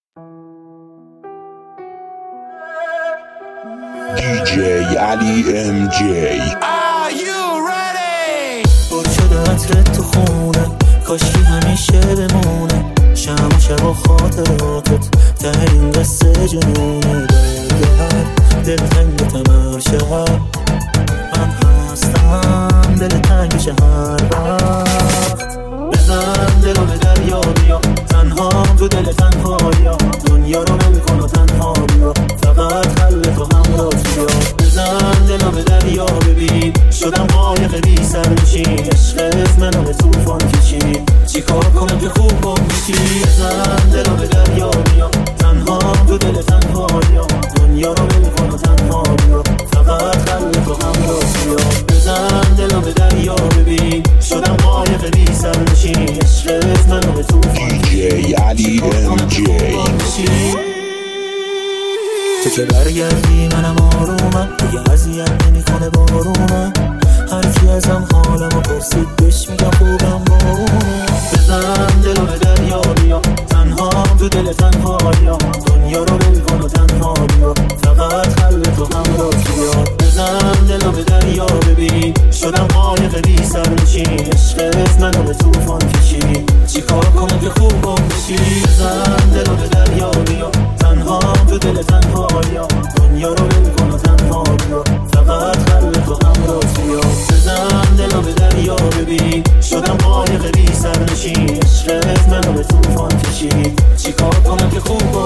DJ Ali MJ. Are you ready? پر شده عطرت تو خونه، کاشکی همیشه بمونه. شب و شب و خاطراتت ته این قصه جنونه. برگرد دلتنگ تمر شب، من هستم دل تنگش هر وقت. بزن دلو به دریا بیا، تنها تو دل تنهایی، دنیا رو نمی‌کن و تنها بیا، فقط قلب تو همراه بیا. بزن دلو به دریا ببین، شدم قایق بی سر نشین. عشقت منو به طوفان کشید، چیکار کنم که خوب گم بشی. بزن دلو به دریا بیا، تنها تو دل تنهایی، دنیا رو نمی‌کن و تنها بیا، فقط قلب تو همراه بیا. بزن دلو به دریا ببین، شدم قایق بی سر نشین. عشقت منو به طوفان DJ Ali MJ. تو که برگردی منم آرومم، دیگه اذیت نمی‌کنه بارونم. هر کی ازم حالمو پرسید بهش میگم خوبم بارونم. بزن دلو به دریا بیا، تنها تو دل تنهایی، دنیا رو نمی‌کن و تنها بیا، فقط قلب تو همراه بیا. بزن دلو به دریا ببین، شدم قایق بی سر نشین. عشقت منو به طوفان کشید، چیکار کنم که خوب گم بشی. بزن دلو به دریا بیا، تنها تو دل تنهایی، دنیا رو نمی‌کن و تنها بیا، فقط قلب تو همراه بیا. بزن دلو به دریا ببین، شدم قایق بی سر نشین. عشقت منو به طوفان کشید، چیکار کنم که خوب